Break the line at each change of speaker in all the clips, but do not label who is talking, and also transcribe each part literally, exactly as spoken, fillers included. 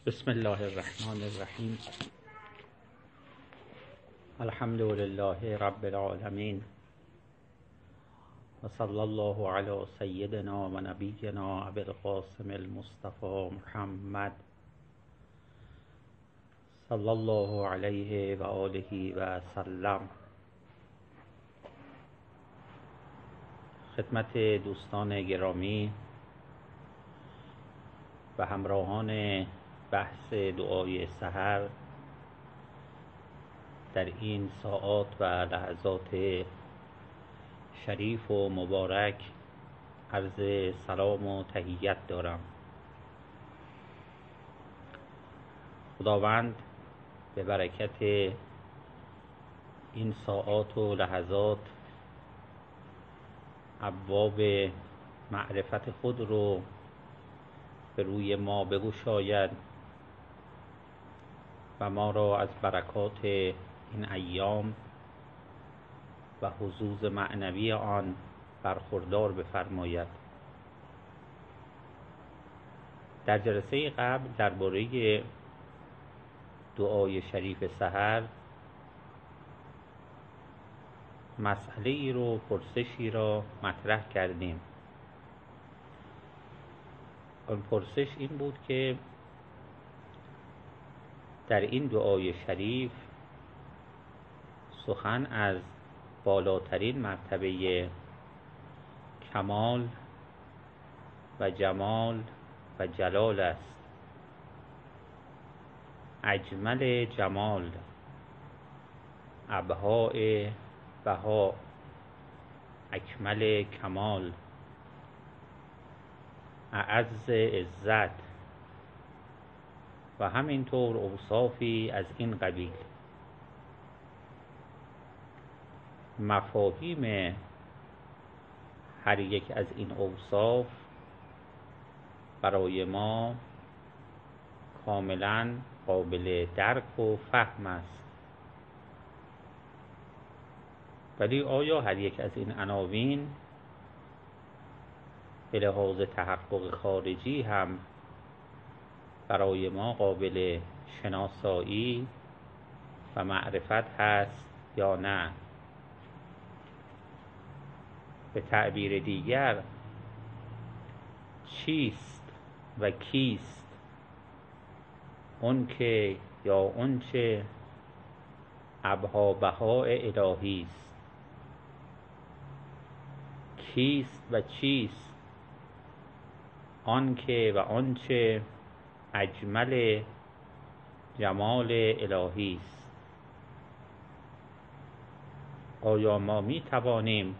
بسم الله الرحمن الرحیم. الحمد لله رب العالمین و صلی الله علی سیدنا و نبینا ابی القاسم المصطفى محمد صلی الله علیه و آله و سلم. خدمت دوستان گرامی و همراهان بحث دعای سحر در این ساعات و لحظات شریف و مبارک عرض سلام و تحیت دارم. خداوند به برکت این ساعات و لحظات ابواب معرفت خود رو به روی ما بگشاید و ما را از برکات این ایام و حظوظ معنوی آن برخوردار بفرماید. در جلسه قبل درباره دعای شریف سحر مسئله ای رو پرسشی را مطرح کردیم. آن پرسش این بود که در این دعای شریف سخن از بالاترین مرتبه کمال و جمال و جلال است. اجمل جمال، ابهاء بها، اکمل کمال، اعز عزت و همینطور اوصافی از این قبیل. مفاهیم هر یک از این اوصاف برای ما کاملا قابل درک و فهم است، ولی آیا هر یک از این عناوین به لحاظ تحقق خارجی هم برای ما قابل شناسایی و معرفت هست یا نه؟ به تعبیر دیگر، چیست و کیست اون که یا اون چه ابها بهاء الهی است؟ کیست و چیست آن که و آن چه اجمل جمال الهی است؟ آیا ما می توانیم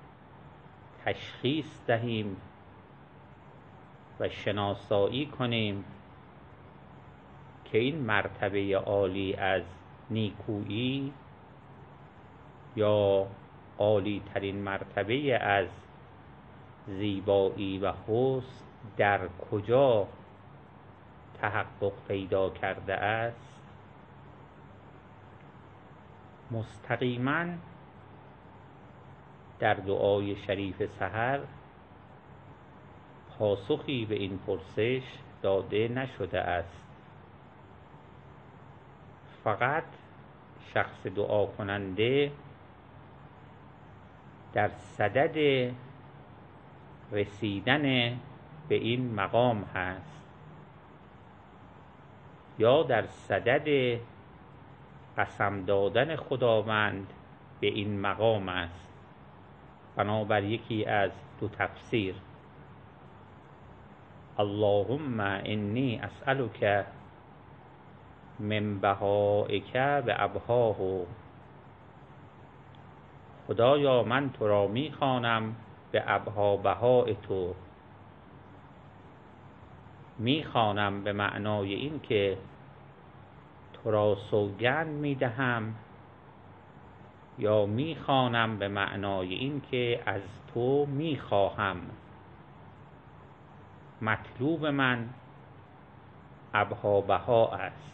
تشخیص دهیم و شناسایی کنیم که این مرتبه عالی از نیکویی یا عالی ترین مرتبه از زیبایی و حسن در کجا تحقق پیدا کرده است؟ مستقیما در دعای شریف سحر پاسخی به این پرسش داده نشده است. فقط شخص دعا کننده در صدد رسیدن به این مقام هست یا در صدد قسم دادن خداوند به این مقام است، بنابر یکی از دو تفسیر. اللهم انی اسألک من بهائک و ابهاه. خدایا من تو را می خوانم به ابها بهای تو. می خوانم به معنای این که تو را سوگند می دهم، یا می خوانم به معنای این که از تو می خواهم. مطلوب من ابها بها است.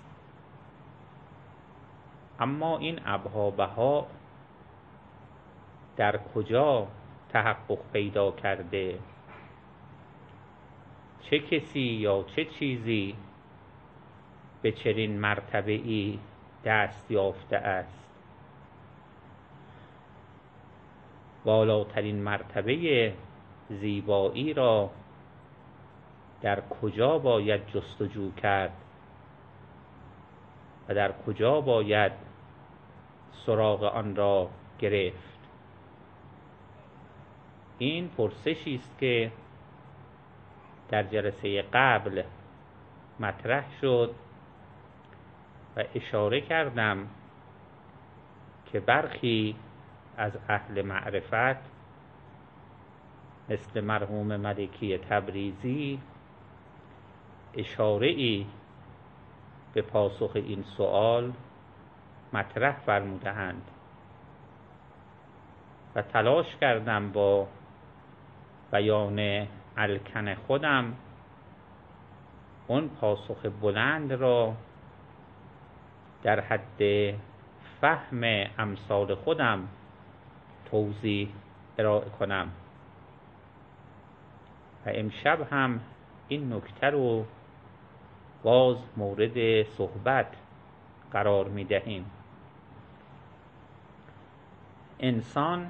اما این ابها بها در کجا تحقق پیدا کرده؟ چه کسی یا چه چیزی به چنین مرتبه ای دست یافته است. بالاترین مرتبه زیبایی را در کجا باید جستجو کرد و در کجا باید سراغ آن را گرفت؟ این پرسشی است که در جلسه قبل مطرح شد و اشاره کردم که برخی از اهل معرفت مثل مرحوم ملکی تبریزی اشاره ای به پاسخ این سوال مطرح فرمودند و تلاش کردم با بیان الکن خودم اون پاسخ بلند را در حد فهم امثال خودم توضیح ارائه کنم و امشب هم این نکته رو باز مورد صحبت قرار می دهیم. انسان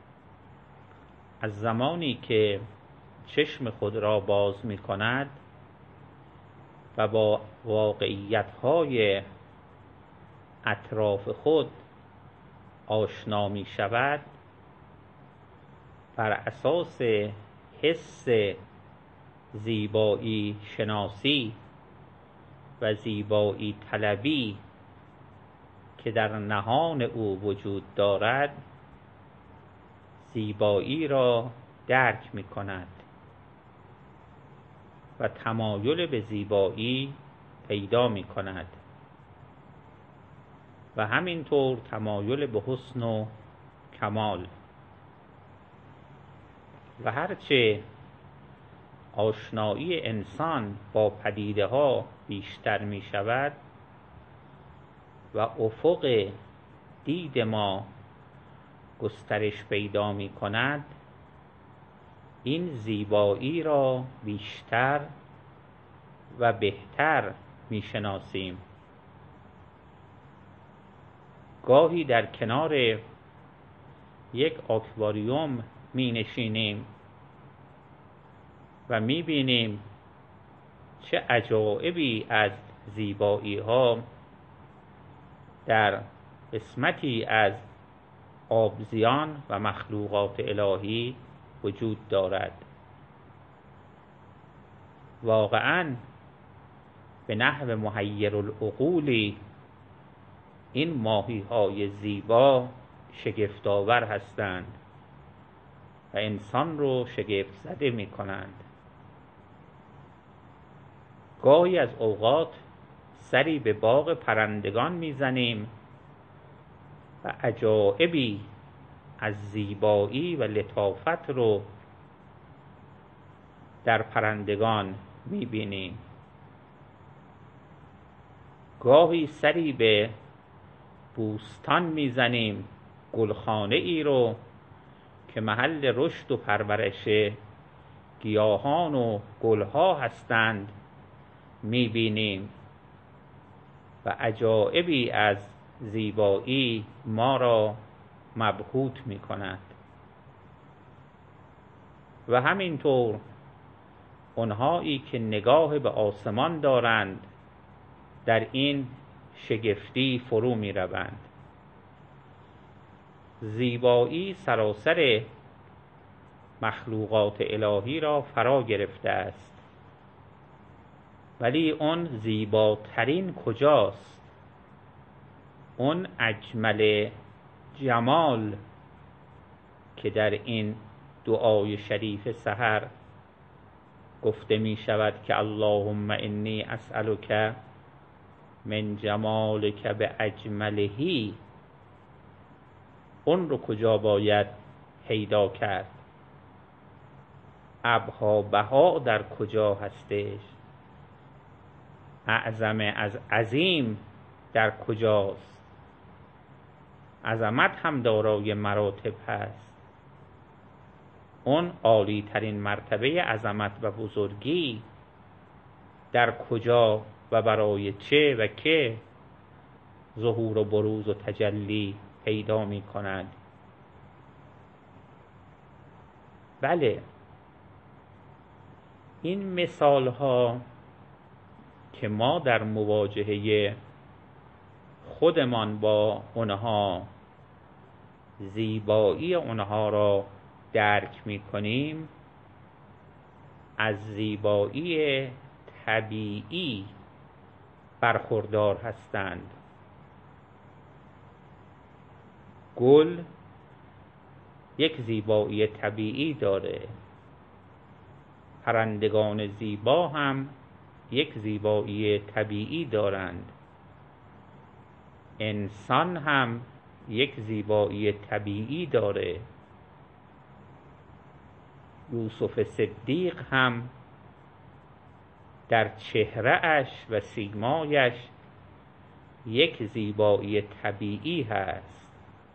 از زمانی که چشم خود را باز می کند و با واقعیت‌های اطراف خود آشنا می شود، بر اساس حس زیبایی شناسی و زیبایی طلبی که در نهان او وجود دارد، زیبایی را درک می کند و تمایل به زیبایی پیدا می کند و همینطور تمایل به حسن و کمال. و هرچه آشنایی انسان با پدیده ها بیشتر می شود و افق دید ما گسترش پیدا می کند، این زیبایی را بیشتر و بهتر می شناسیم. گاهی در کنار یک آکواریوم می نشینیم و می بینیم چه عجایبی از زیبایی ها در قسمتی از آبزیان و مخلوقات الهی وجود دارد. واقعاً به نحو محیر العقولی این ماهی های زیبا شگفت‌آور هستند و انسان رو شگفت زده می کنند. گاهی از اوقات سری به باغ پرندگان می زنیم و عجایبی از زیبایی و لطافت رو در پرندگان می بینیم. گاهی سری به بوستان می زنیم، گلخانه ای رو که محل رشد و پرورش گیاهان و گلها هستند می بینیم و عجایبی از زیبایی ما را مبهوت می کند. و همینطور اونهایی که نگاه به آسمان دارند در این شگفتی فرو می روند. زیبایی سراسر مخلوقات الهی را فرا گرفته است، ولی اون زیباترین کجاست؟ اون اجمل جمال که در این دعای شریف سحر گفته می شود که اللهم انی اسألک من جمالک به اجملهی، اون رو کجا باید پیدا کرد؟ ابها بها در کجا هستش؟ اعظم از عظیم در کجاست؟ عظمت هم دارای مراتب هست. اون عالی ترین مرتبه عظمت و بزرگی در کجا و و برای چه و که ظهور و بروز و تجلی پیدا می کند. بله، این مثال ها که ما در مواجهه خودمان با اونها زیبایی اونها را درک می کنیم، از زیبایی طبیعی برخوردار هستند. گل یک زیبایی طبیعی داره، پرندگان زیبا هم یک زیبایی طبیعی دارند، انسان هم یک زیبایی طبیعی داره. یوسف صدیق هم در چهره اش و سیمایش یک زیبایی طبیعی هست،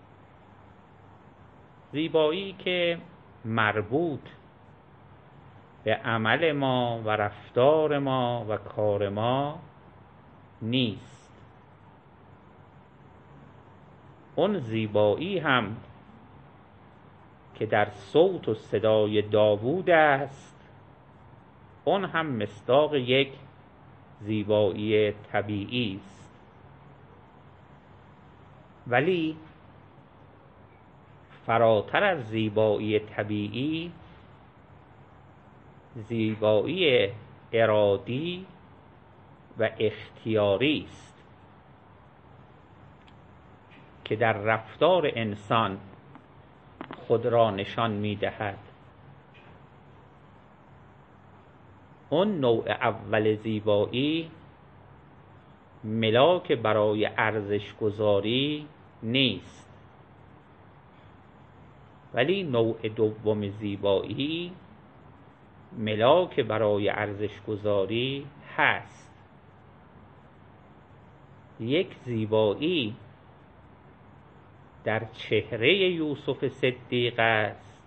زیبایی که مربوط به عمل ما و رفتار ما و کار ما نیست. اون زیبایی هم که در صوت و صدای داوود است، اون هم مصداق یک زیبایی طبیعی است. ولی فراتر از زیبایی طبیعی، زیبایی ارادی و اختیاری است که در رفتار انسان خود را نشان می دهد. اون نوع اول زیبایی ملاک برای ارزش گذاری نیست، ولی نوع دوم زیبایی ملاک برای ارزش گذاری هست. یک زیبایی در چهره یوسف صدیق است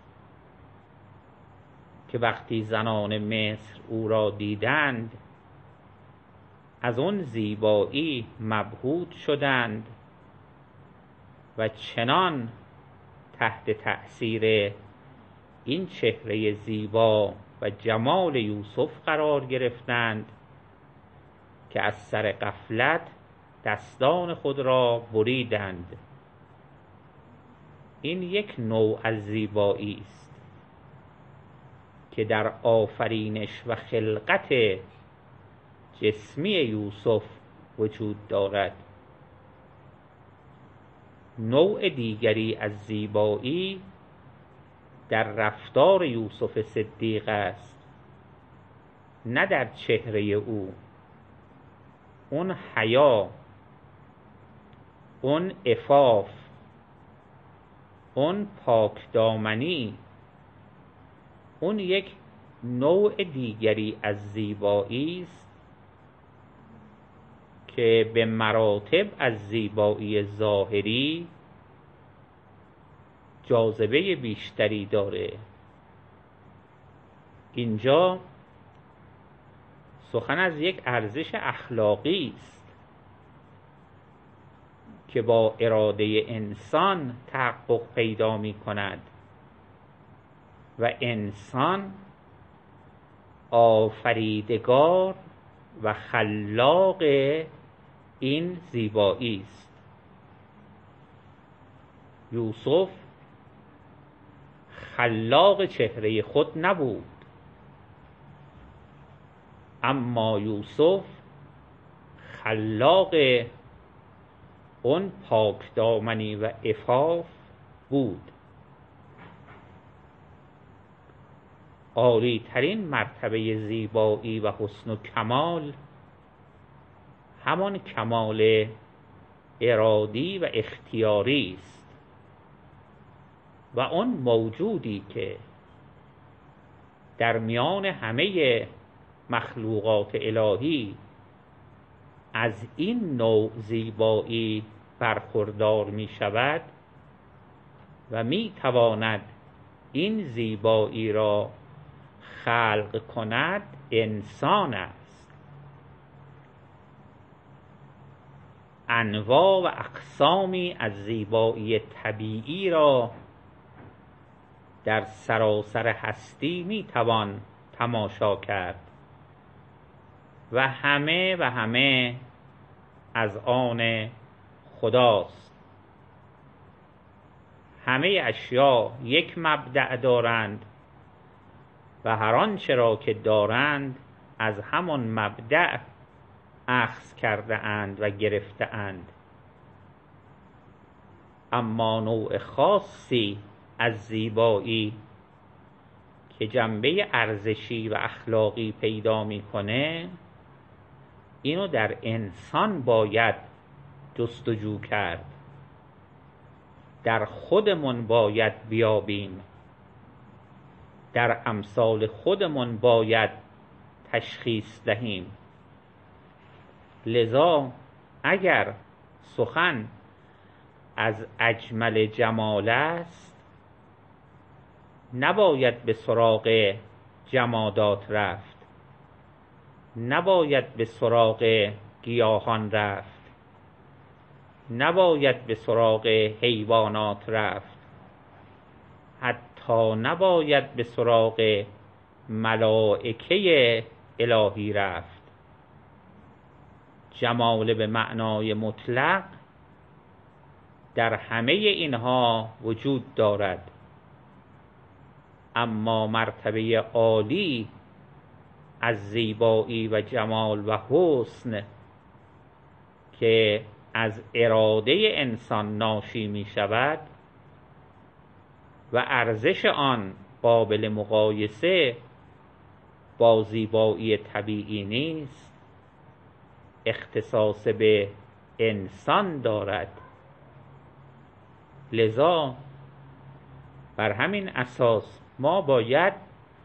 که وقتی زنان مصر او را دیدند از اون زیبایی مبهوت شدند و چنان تحت تأثیر این چهره زیبا و جمال یوسف قرار گرفتند که از سر غفلت دستان خود را بریدند. این یک نوع از زیبایی است که در آفرینش و خلقت جسمی یوسف وجود دارد. نوع دیگری از زیبایی در رفتار یوسف صدیق است، نه در چهره او. اون حیا، اون عفاف، اون پاکدامنی، اون یک نوع دیگری از زیبایی است که به مراتب از زیبایی ظاهری جاذبه بیشتری داره. اینجا سخن از یک ارزش اخلاقی است که با اراده انسان تحقق پیدا می کند و انسان آفریدگار و خلاق این زیبایی است. یوسف خلاق چهره خود نبود، اما یوسف خلاق اون پاکدامنی و عفاف بود. عالی ترین مرتبه زیبایی و حسن و کمال همان کمال ارادی و اختیاری است و اون موجودی که در میان همه مخلوقات الهی از این نوع زیبایی برخوردار می شود و می تواند این زیبایی را خلق کند، انسان است. انواع و اقسامی از زیبایی طبیعی را در سراسر هستی میتوان تماشا کرد و همه و همه از آن خداست. همه اشیا یک مبدأ دارند و هر آنچه را که دارند از همان مبدأ اخذ کرده اند و گرفته اند، اما نوع خاصی از زیبایی که جنبه ارزشی و اخلاقی پیدا میکنه، اینو در انسان باید جستجو کرد، در خودمون باید بیابیم، در امثال خودمون باید تشخیص دهیم. لذا اگر سخن از اجمل جمال است، نباید به سراغ جمادات رفت، نباید به سراغ گیاهان رفت، نباید به سراغ حیوانات رفت، حتی نباید به سراغ ملائکه الهی رفت. جمال به معنای مطلق در همه اینها وجود دارد، اما مرتبه عالی از زیبایی و جمال و حسن که از اراده انسان ناشی می شود و ارزش آن قابل مقایسه با زیبایی طبیعی نیست، اختصاص به انسان دارد. لذا بر همین اساس ما باید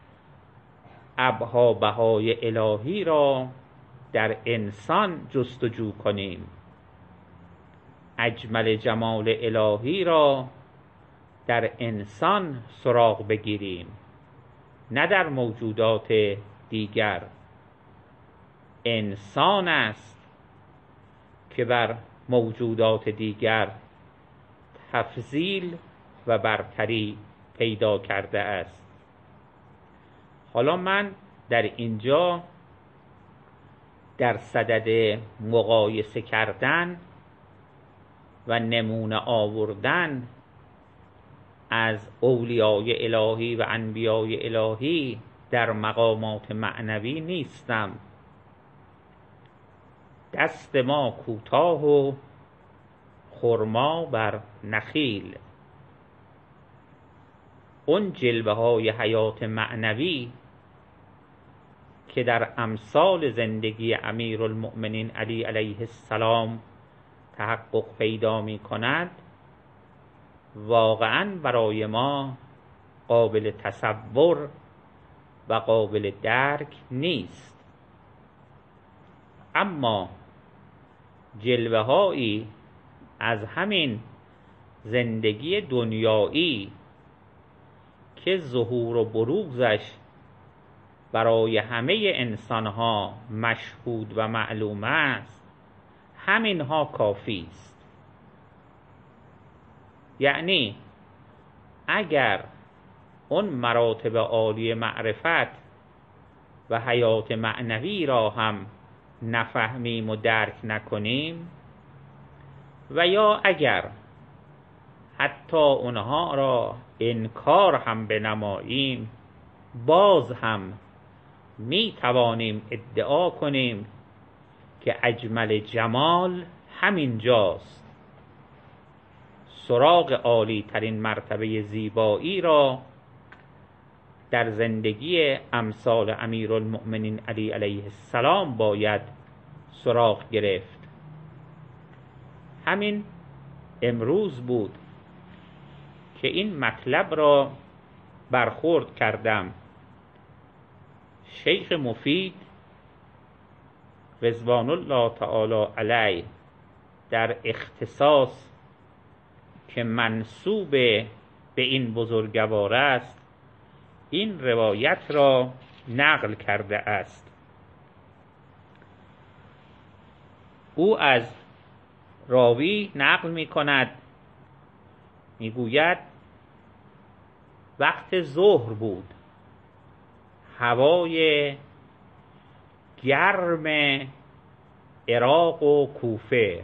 ابها بهای الهی را در انسان جستجو کنیم، اجمل جمال الهی را در انسان سراغ بگیریم، نه در موجودات دیگر. انسان است که بر موجودات دیگر تفضیل و برتری پیدا کرده است. حالا من در اینجا در صدد مقایسه کردن و نمونه آوردن از اولیای الهی و انبیای الهی در مقامات معنوی نیستم. دست ما کوتاه و خرما بر نخیل. اون جلوه های حیات معنوی که در امثال زندگی امیرالمؤمنین علی علیه السلام تحقق پیدا می کند، واقعا برای ما قابل تصور و قابل درک نیست. اما جلوه هایی از همین زندگی دنیایی که ظهور و بروزش برای همه انسانها مشهود و معلوم است، همینها کافی است. یعنی اگر اون مراتب عالی معرفت و حیات معنوی را هم نفهمیم و درک نکنیم، و یا اگر حتی اونها را انکار هم بنماییم، باز هم می توانیم ادعا کنیم که اجمل جمال همین جاست. سراغ عالی ترین مرتبه زیبایی را در زندگی امثال امیرالمؤمنین علی علیه السلام باید سراغ گرفت. همین امروز بود که این مطلب را برخورد کردم. شیخ مفید رضوان الله تعالی علیه در اختصاص که منسوب به این بزرگوار است، این روایت را نقل کرده است. او از راوی نقل می کند، می گوید وقت ظهر بود، هوای گرم عراق و کوفه،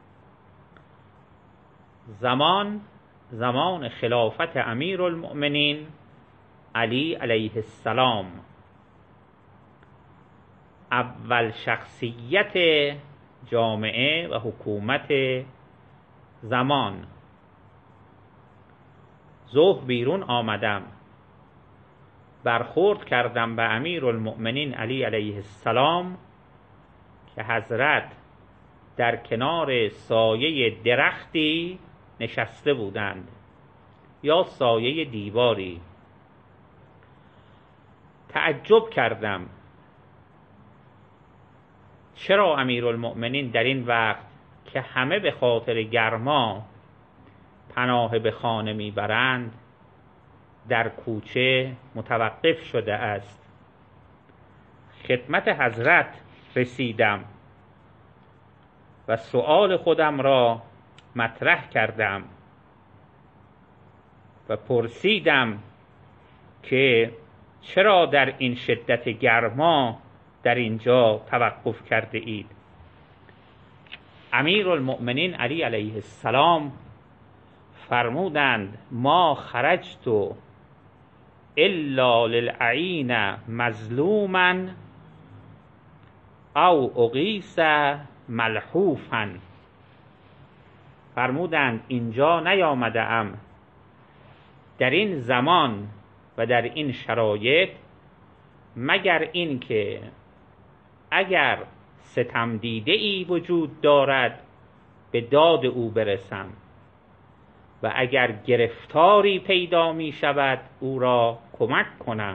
زمان زمان خلافت امیرالمؤمنین علی علیه السلام، اول شخصیت جامعه و حکومت زمان. ظهر بیرون آمدم، برخورد کردم به امیرالمؤمنین علی علیه السلام که حضرت در کنار سایه درختی نشسته بودند یا سایه دیواری. تعجب کردم چرا امیرالمؤمنین در این وقت که همه به خاطر گرما پناه به خانه میبرند در کوچه متوقف شده است. خدمت حضرت رسیدم و سؤال خودم را مطرح کردم و پرسیدم که چرا در این شدت گرما در اینجا توقف کرده اید؟ امیرالمؤمنین علی علیه السلام فرمودند ما خرجت الا للعین مظلوما او اغیث ملحوفا. فرمودند اینجا نیامده ام در این زمان و در این شرایط مگر این که اگر ستم دیده ای وجود دارد به داد او برسم و اگر گرفتاری پیدا می شود او را کمک کنم.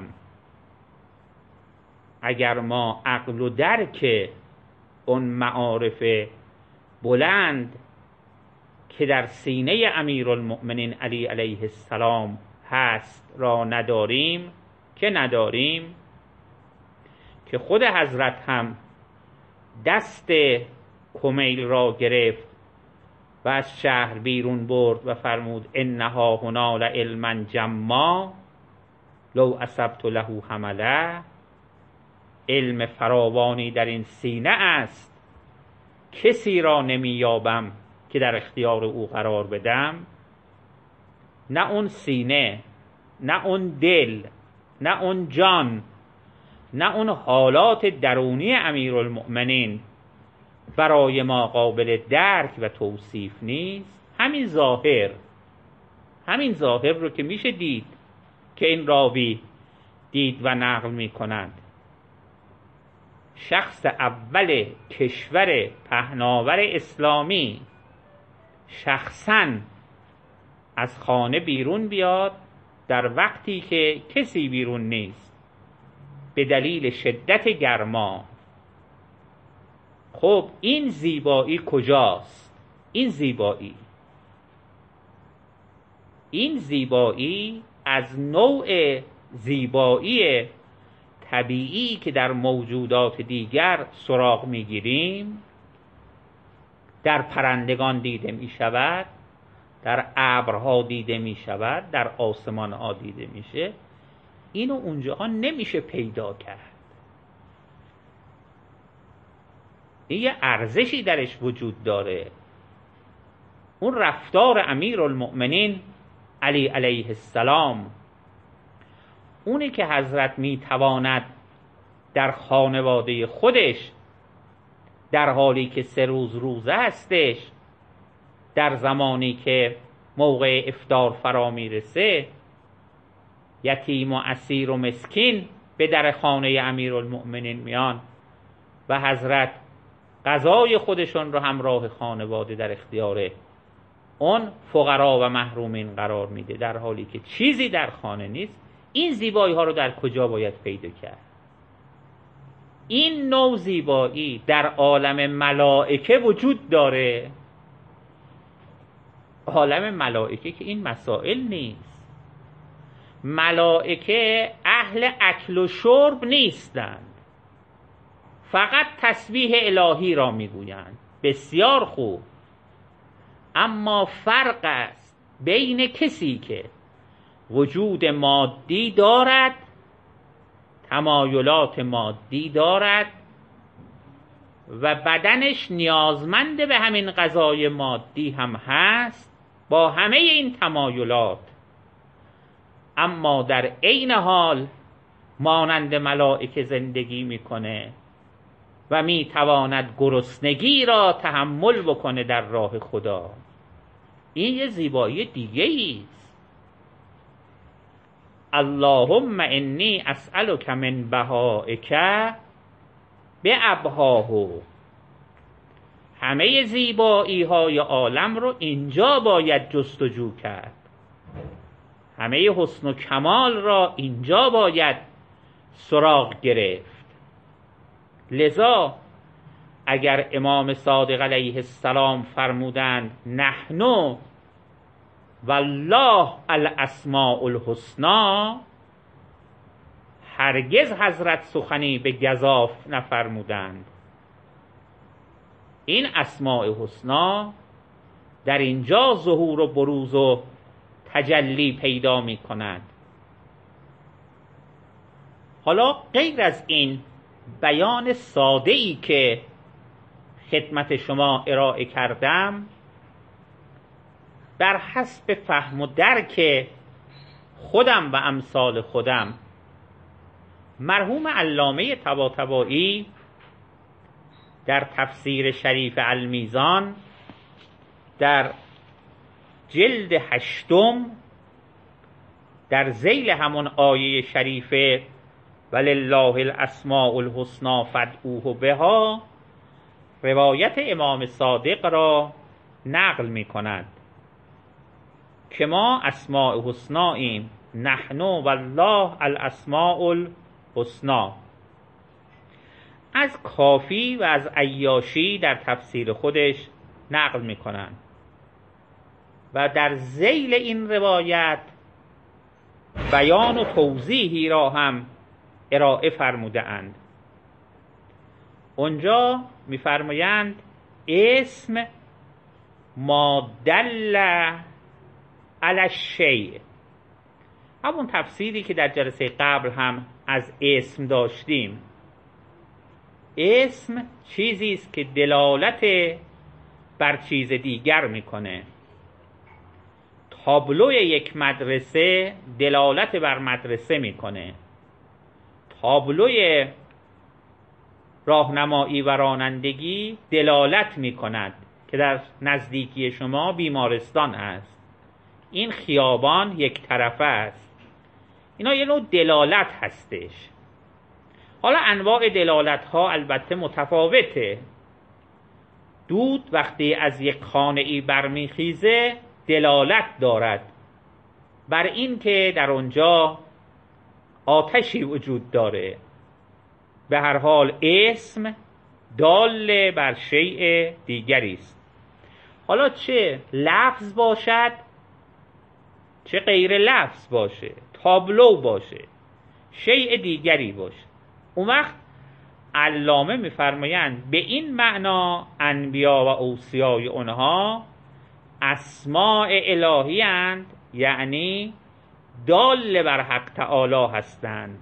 اگر ما عقل و درک اون معارف بلند که در سینه امیرالمؤمنین علی علیه السلام هست را نداریم که نداریم که خود حضرت هم دست کمیل را گرفت و از شهر بیرون برد و فرمود انها هنا لعلما جما لو اصبت له حمله. علم فراوانی در این سینه است، کسی را نمیابم که در اختیار او قرار بدم. نه اون سینه، نه اون دل، نه اون جان، نه اون حالات درونی امیرالمؤمنین برای ما قابل درک و توصیف نیست. همین ظاهر، همین ظاهر رو که میشه دید که این راوی دید و نقل میکنند. شخص اول کشور پهناور اسلامی شخصاً از خانه بیرون بیاد در وقتی که کسی بیرون نیست به دلیل شدت گرما. خب این زیبایی کجاست؟ این زیبایی این زیبایی از نوع زیبایی طبیعی که در موجودات دیگر سراغ میگیریم در پرندگان دیده می شود، در ابرها دیده می شود، در آسمان ها دیده میشه. اینو اونجاها نمیشه پیدا کرد. این یه ارزشی درش وجود داره. اون رفتار امیرالمؤمنین علی علیه السلام، اونی که حضرت میتواند در خانواده خودش در حالی که سه روز روزه هستش، در زمانی که موقع افطار فرا میرسه، یتیم و اسیر و مسکین به در خانه امیرالمؤمنین میان و حضرت غذای خودشون رو همراه خانواده در اختیار اون فقرا و محرومین قرار میده در حالی که چیزی در خانه نیست. این زیبایی ها رو در کجا باید پیدا کرد؟ این نوع زیبایی در عالم ملائکه وجود داره. عالم ملائکه که این مسائل نیست. ملائکه اهل اکل و شرب نیستند، فقط تسبیح الهی را میگویند. بسیار خوب. اما فرق است بین کسی که وجود مادی دارد، تمایلات مادی دارد و بدنش نیازمند به همین غذای مادی هم هست با همه این تمایلات، اما در عین حال مانند ملائکه زندگی میکنه و میتواند گرسنگی را تحمل بکنه در راه خدا. این یه زیبایی دیگه ایست. اللهم انی اسألک من بهائک بأبهاه. همه زیبایی های عالم رو اینجا باید جستجو کرد، همه حسن و کمال را اینجا باید سراغ گرفت. لذا اگر امام صادق علیه السلام فرمودند نحن والله الاسماء الحسنا، هرگز حضرت سخنی به گزاف نفرمودند. این اسماء حسنا در اینجا ظهور و بروز و تجلی پیدا می کند. حالا غیر از این بیان ساده‌ای که خدمت شما ارائه کردم، بر حسب فهم و درک خودم و امثال خودم، مرحوم علامه طباطبایی در تفسیر شریف المیزان در جلد هشتم در ذیل همون آیه شریفه ولله الاسماء الحسنا فادعوه بها روایت امام صادق را نقل می کند که ما اسماء حسناییم، نحن والله الاسماء الحسنا. از کافی و از عیاشی در تفسیر خودش نقل می کنند و در ذیل این روایت بیان و توضیحی را هم ارائه فرموده اند. اونجا می‌فرمایند اسم ما دل علی الشیء، همون تفسیری که در جلسه قبل هم از اسم داشتیم. اسم چیزی است که دلالت بر چیز دیگر میکنه. تابلوی یک مدرسه دلالت بر مدرسه میکنه، تابلوی راهنمایی و رانندگی دلالت میکند که در نزدیکی شما بیمارستان هست، این خیابان یک طرفه است. اینا یه نوع دلالت هستش. حالا انواع دلالت ها البته متفاوته. دود وقتی از یک خانه ای برمیخیزه دلالت دارد بر این که در اونجا آتشی وجود داره. به هر حال اسم دال بر شیء دیگری است. حالا چه لفظ باشد چه غیر لفظ باشه، تابلو باشه، شیء دیگری باشه، اون وقت علامه میفرمایند به این معنا انبیا و اوصیای اونها اسماء الهی اند، یعنی دال بر حق تعالی هستند،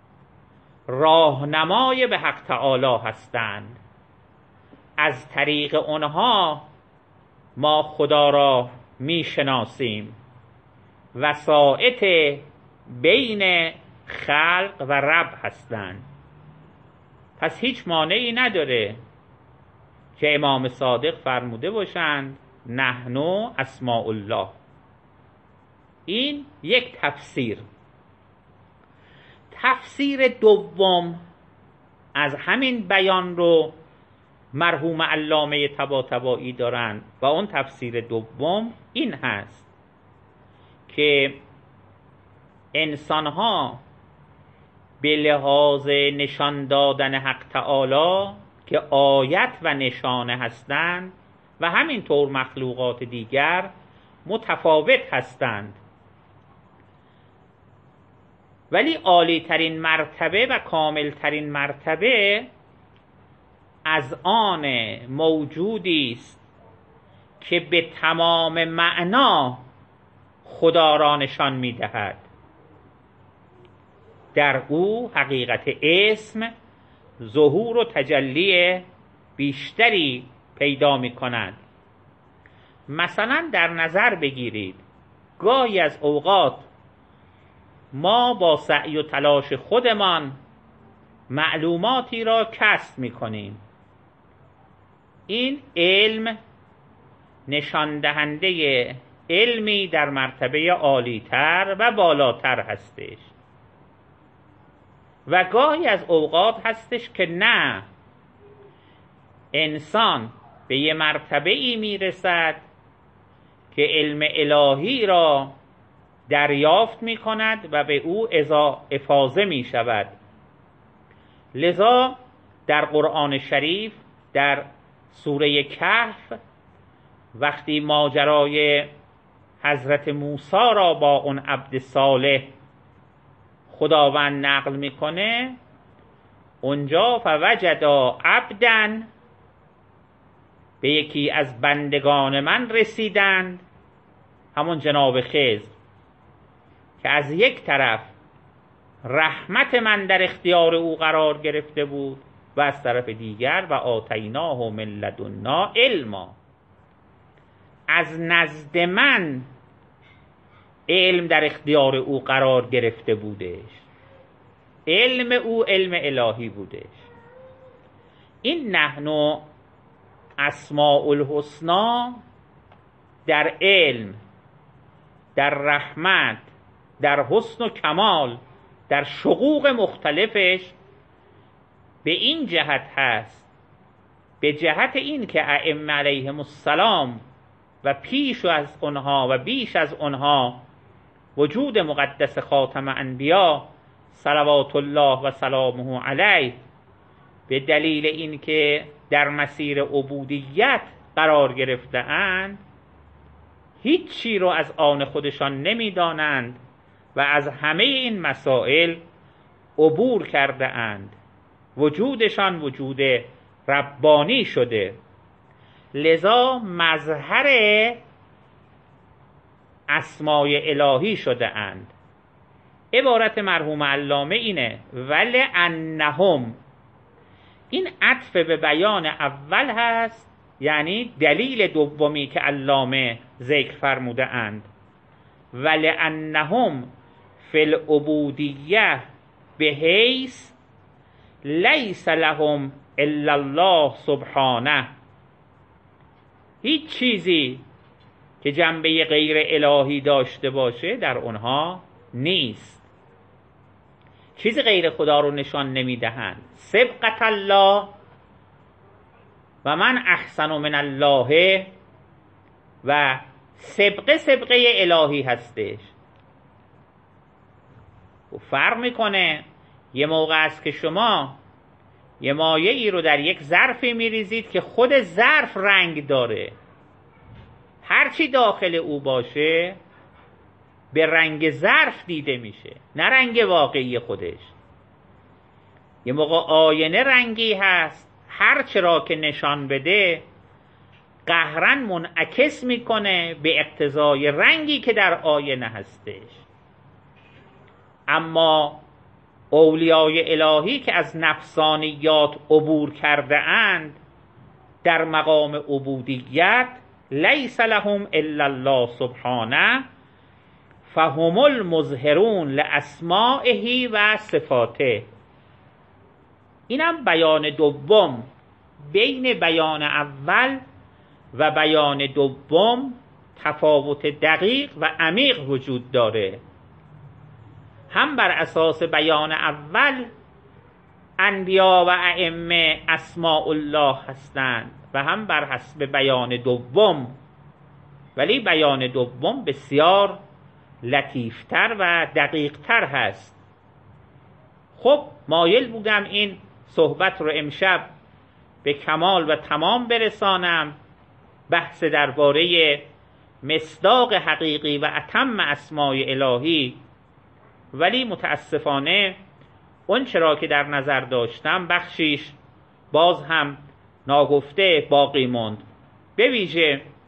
راهنمای به حق تعالی هستند. از طریق اونها ما خدا را میشناسیم، وسائط بین خلق و رب هستند. پس هیچ مانعی نداره که امام صادق فرموده باشند نحن اسماء الله. این یک تفسیر. تفسیر دوم از همین بیان رو مرحوم علامه طباطبایی دارند و اون تفسیر دوم این هست که انسانها به لحاظ نشان دادن حق تعالی که آیت و نشانه هستند و همینطور مخلوقات دیگر متفاوت هستند، ولی عالی ترین مرتبه و کامل ترین مرتبه از آن موجودی است که به تمام معنا خدا را نشان می‌دهد. در او حقیقت اسم ظهور و تجلی بیشتری پیدا می‌کند. مثلا در نظر بگیرید گاهی از اوقات ما با سعی و تلاش خودمان معلوماتی را کسب می‌کنیم. این علم نشان دهنده علمی در مرتبه عالی‌تر و بالاتر هستش و گاهی از اوقات هستش که نه، انسان به یه مرتبه ای میرسد که علم الهی را دریافت می کند و به او افاضه می شود. لذا در قرآن شریف در سوره کهف وقتی ماجرای حضرت موسی را با اون عبد صالح خداوند نقل میکنه، اونجا فوجدا عبدن، به یکی از بندگان من رسیدند، همون جناب خضر، که از یک طرف رحمت من در اختیار او قرار گرفته بود و از طرف دیگر و آتیناه من لدنا علما، از نزد من علم در اختیار او قرار گرفته بودش. علم او علم الهی بودش. این نحن اسماء الحسنا در علم، در رحمت، در حسن و کمال، در شقوق مختلفش به این جهت هست، به جهت این که ائمه علیهم السلام و پیش از آنها و بیش از آنها وجود مقدس خاتم انبیا صلوات الله و سلامه علیه به دلیل این که در مسیر عبودیت قرار گرفته اند، هیچی رو از آن خودشان نمیدانند و از همه این مسائل عبور کرده اند. وجودشان وجود ربانی شده. لذا مظهر اسماء الهی شده اند. عبارت مرحوم علامه اینه ولی انهم، این عطف به بیان اول هست، یعنی دلیل دومی که علامه ذکر فرموده اند، ولی انهم فی العبودیه به حیث لیس لهم الا الله سبحانه، هیچ چیزی که جنبه غیر الهی داشته باشه در اونها نیست. چیزی غیر خدا رو نشان نمیدهند. سبقت الله و من احسن من الله، و سبقه سبقه الهی هستش. و فرق میکنه. یه موقع است که شما یه مایه ای رو در یک ظرفی میریزید که خود ظرف رنگ داره، هرچی داخل او باشه به رنگ ظرف دیده میشه، نه رنگ واقعی خودش. یه موقع آینه رنگی هست، هر چرا که نشان بده قهرن منعکس میکنه به اقتضای رنگی که در آینه هستش. اما اولیای الهی که از نفسانیات عبور کرده اند در مقام عبودیت، لیس لهم الا الله سبحانه فهم المظهرون لاسمائه و صفاته. اینم بیان دوم. بین بیان اول و بیان دوم تفاوت دقیق و عمیق وجود داره. هم بر اساس بیان اول انبیا و ائمه اسماء الله هستند و هم بر حسب بیان دوم، ولی بیان دوم بسیار لطیفتر و دقیقتر هست. خب مایل بودم این صحبت رو امشب به کمال و تمام برسانم، بحث درباره مصداق حقیقی و اتم اسماء الهی، ولی متاسفانه اون چرا که در نظر داشتم بخشیش باز هم ناگفته باقی موند. به ویژه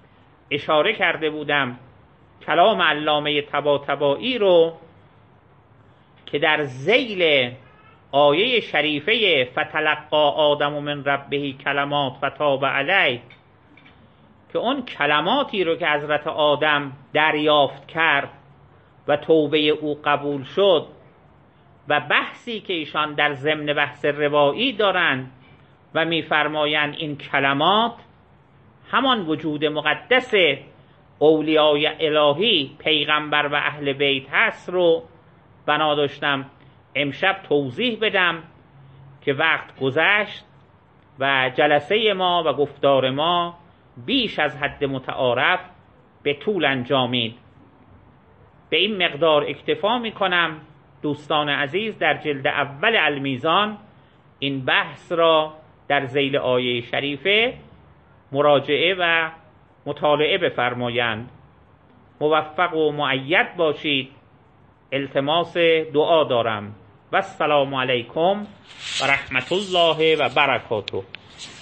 اشاره کرده بودم کلام علامه طباطبایی رو که در ذیل آیه شریفه فتلقا آدم من ربه کلمات فتاب علیه، که اون کلماتی رو که حضرت آدم دریافت کرد و توبه او قبول شد و بحثی که ایشان در ضمن بحث روایی دارند و میفرمایند این کلمات همان وجود مقدس اولیای الهی پیغمبر و اهل بیت هست رو بنا داشتم امشب توضیح بدم که وقت گذشت و جلسه ما و گفتار ما بیش از حد متعارف به طول انجامید. به این مقدار اکتفا می کنم. دوستان عزیز در جلد اول المیزان این بحث را در ذیل آیه شریفه مراجعه و مطالعه بفرمایند. موفق و مؤید باشید. التماس دعا دارم و السلام علیکم و رحمت الله و برکاته.